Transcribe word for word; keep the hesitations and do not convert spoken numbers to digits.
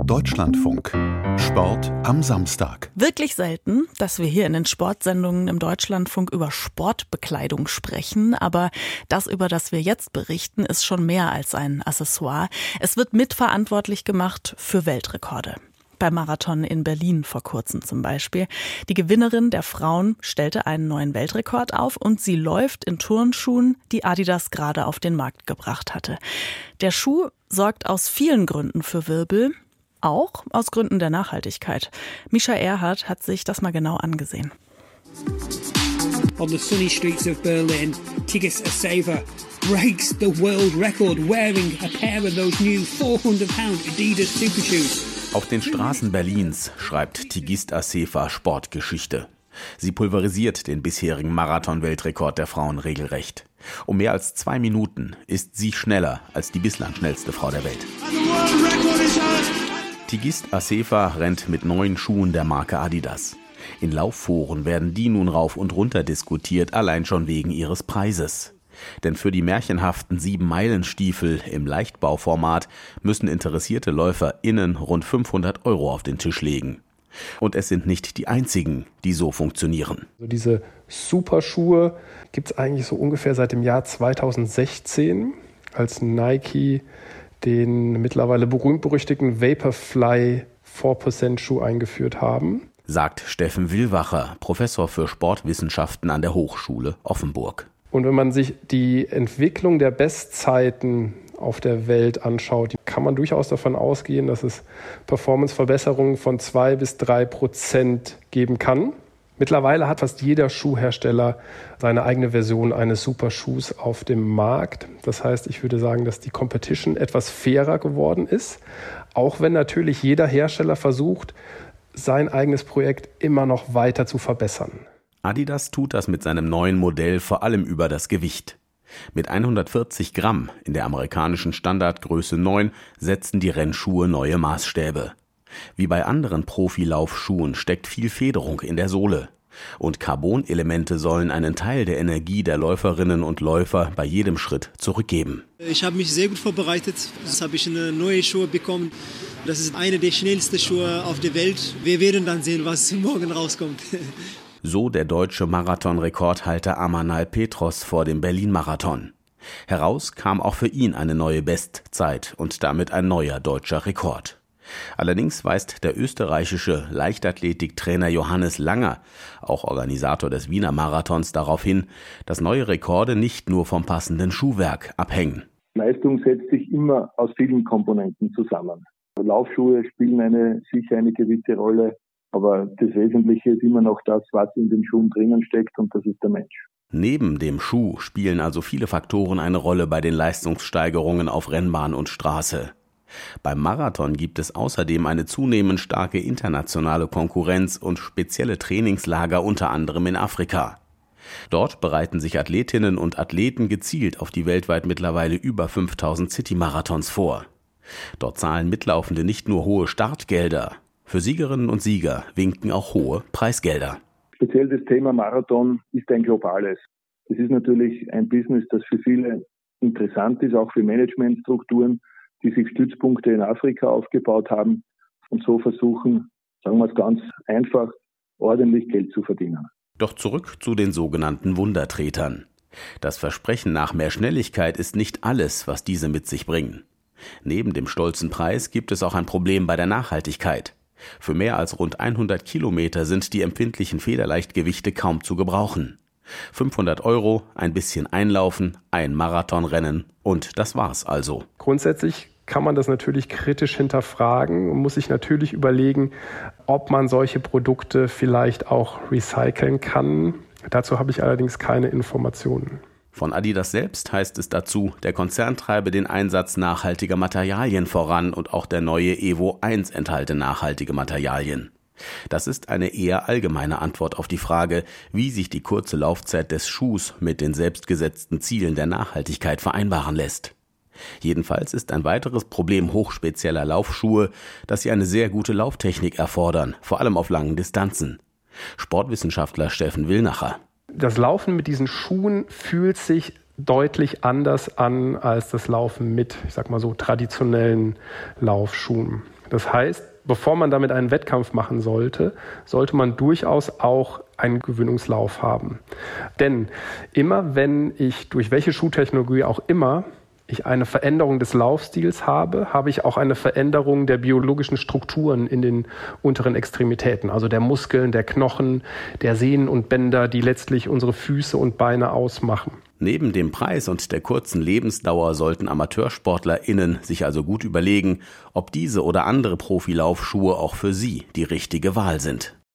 Deutschlandfunk. Sport am Samstag. Wirklich selten, dass wir hier in den Sportsendungen im Deutschlandfunk über Sportbekleidung sprechen. Aber das, über das wir jetzt berichten, ist schon mehr als ein Accessoire. Es wird mitverantwortlich gemacht für Weltrekorde. Beim Marathon in Berlin vor kurzem zum Beispiel. Die Gewinnerin der Frauen stellte einen neuen Weltrekord auf und sie läuft in Turnschuhen, die Adidas gerade auf den Markt gebracht hatte. Der Schuh sorgt aus vielen Gründen für Wirbel, auch aus Gründen der Nachhaltigkeit. Mischa Erhardt hat sich das mal genau angesehen. On the sunny streets of Berlin, Tigist Assefa breaks the world record wearing a pair of those new four hundred pound Adidas Supershoes. Auf den Straßen Berlins schreibt Tigist Assefa Sportgeschichte. Sie pulverisiert den bisherigen Marathon-Weltrekord der Frauen regelrecht. Um mehr als zwei Minuten ist sie schneller als die bislang schnellste Frau der Welt. Tigist Assefa rennt mit neuen Schuhen der Marke Adidas. In Laufforen werden die nun rauf und runter diskutiert, allein schon wegen ihres Preises. Denn für die märchenhaften sieben-Meilen-Stiefel im Leichtbauformat müssen interessierte LäuferInnen rund fünfhundert Euro auf den Tisch legen. Und es sind nicht die einzigen, die so funktionieren. Also diese Superschuhe gibt es eigentlich so ungefähr seit dem Jahr zweitausendsechzehn, als Nike den mittlerweile berühmt-berüchtigten Vaporfly vier Prozent Schuh eingeführt haben. Sagt Steffen Willwacher, Professor für Sportwissenschaften an der Hochschule Offenburg. Und wenn man sich die Entwicklung der Bestzeiten auf der Welt anschaut, kann man durchaus davon ausgehen, dass es Performanceverbesserungen von zwei bis drei Prozent geben kann. Mittlerweile hat fast jeder Schuhhersteller seine eigene Version eines Superschuhs auf dem Markt. Das heißt, ich würde sagen, dass die Competition etwas fairer geworden ist, auch wenn natürlich jeder Hersteller versucht, sein eigenes Projekt immer noch weiter zu verbessern. Adidas tut das mit seinem neuen Modell vor allem über das Gewicht. Mit hundertvierzig Gramm in der amerikanischen Standardgröße neun setzen die Rennschuhe neue Maßstäbe. Wie bei anderen Profilaufschuhen steckt viel Federung in der Sohle. Und Carbon-Elemente sollen einen Teil der Energie der Läuferinnen und Läufer bei jedem Schritt zurückgeben. Ich habe mich sehr gut vorbereitet. Jetzt habe ich eine neue Schuhe bekommen. Das ist eine der schnellsten Schuhe auf der Welt. Wir werden dann sehen, was morgen rauskommt. So der deutsche Marathon-Rekordhalter Amanal Petros vor dem Berlin-Marathon. Heraus kam auch für ihn eine neue Bestzeit und damit ein neuer deutscher Rekord. Allerdings weist der österreichische Leichtathletiktrainer Johannes Langer, auch Organisator des Wiener Marathons, darauf hin, dass neue Rekorde nicht nur vom passenden Schuhwerk abhängen. Leistung setzt sich immer aus vielen Komponenten zusammen. Laufschuhe spielen eine, sicher eine gewisse Rolle. Aber das Wesentliche ist immer noch das, was in den Schuhen drinnen steckt, und das ist der Mensch. Neben dem Schuh spielen also viele Faktoren eine Rolle bei den Leistungssteigerungen auf Rennbahn und Straße. Beim Marathon gibt es außerdem eine zunehmend starke internationale Konkurrenz und spezielle Trainingslager unter anderem in Afrika. Dort bereiten sich Athletinnen und Athleten gezielt auf die weltweit mittlerweile über fünftausend City-Marathons vor. Dort zahlen Mitlaufende nicht nur hohe Startgelder. Für Siegerinnen und Sieger winken auch hohe Preisgelder. Speziell das Thema Marathon ist ein globales. Es ist natürlich ein Business, das für viele interessant ist, auch für Managementstrukturen, die sich Stützpunkte in Afrika aufgebaut haben und so versuchen, sagen wir es ganz einfach, ordentlich Geld zu verdienen. Doch zurück zu den sogenannten Wundertretern. Das Versprechen nach mehr Schnelligkeit ist nicht alles, was diese mit sich bringen. Neben dem stolzen Preis gibt es auch ein Problem bei der Nachhaltigkeit. Für mehr als rund hundert Kilometer sind die empfindlichen Federleichtgewichte kaum zu gebrauchen. fünfhundert Euro, ein bisschen einlaufen, ein Marathonrennen und das war's also. Grundsätzlich kann man das natürlich kritisch hinterfragen und muss sich natürlich überlegen, ob man solche Produkte vielleicht auch recyceln kann. Dazu habe ich allerdings keine Informationen. Von Adidas selbst heißt es dazu, der Konzern treibe den Einsatz nachhaltiger Materialien voran und auch der neue Evo eins enthalte nachhaltige Materialien. Das ist eine eher allgemeine Antwort auf die Frage, wie sich die kurze Laufzeit des Schuhs mit den selbstgesetzten Zielen der Nachhaltigkeit vereinbaren lässt. Jedenfalls ist ein weiteres Problem hochspezieller Laufschuhe, dass sie eine sehr gute Lauftechnik erfordern, vor allem auf langen Distanzen. Sportwissenschaftler Steffen Willwacher. Das Laufen mit diesen Schuhen fühlt sich deutlich anders an als das Laufen mit, ich sag mal so, traditionellen Laufschuhen. Das heißt, bevor man damit einen Wettkampf machen sollte, sollte man durchaus auch einen Gewöhnungslauf haben. Denn immer wenn ich durch welche Schuhtechnologie auch immer ich eine Veränderung des Laufstils habe, habe ich auch eine Veränderung der biologischen Strukturen in den unteren Extremitäten, also der Muskeln, der Knochen, der Sehnen und Bänder, die letztlich unsere Füße und Beine ausmachen. Neben dem Preis und der kurzen Lebensdauer sollten AmateursportlerInnen sich also gut überlegen, ob diese oder andere Profilaufschuhe auch für sie die richtige Wahl sind.